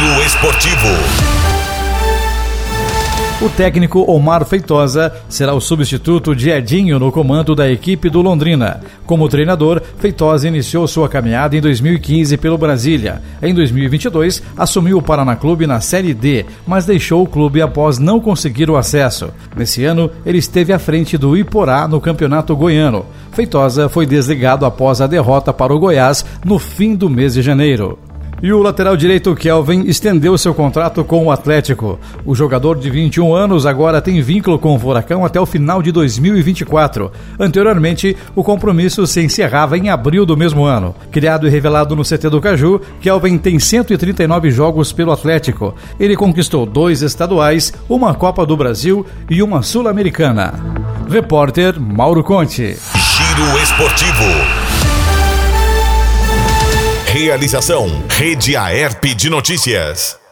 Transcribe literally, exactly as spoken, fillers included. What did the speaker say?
Giro Esportivo. O técnico Omar Feitosa será o substituto de Edinho no comando da equipe do Londrina. Como treinador, Feitosa iniciou sua caminhada em dois mil e quinze pelo Brasília. Em dois mil e vinte e dois, assumiu o Paraná Clube na Série D, mas deixou o clube após não conseguir o acesso. Nesse ano, ele esteve à frente do Iporá no Campeonato Goiano. Feitosa foi desligado após a derrota para o Goiás no fim do mês de janeiro. E o lateral direito Kelvin estendeu seu contrato com o Atlético. O jogador de vinte e um anos agora tem vínculo com o Furacão até o final de dois mil e vinte e quatro. Anteriormente, o compromisso se encerrava em abril do mesmo ano. Criado e revelado no C T do Caju, Kelvin tem cento e trinta e nove jogos pelo Atlético. Ele conquistou dois estaduais, uma Copa do Brasil e uma Sul-Americana. Repórter Mauro Conte. Giro Esportivo. Realização Rede Aerp de Notícias.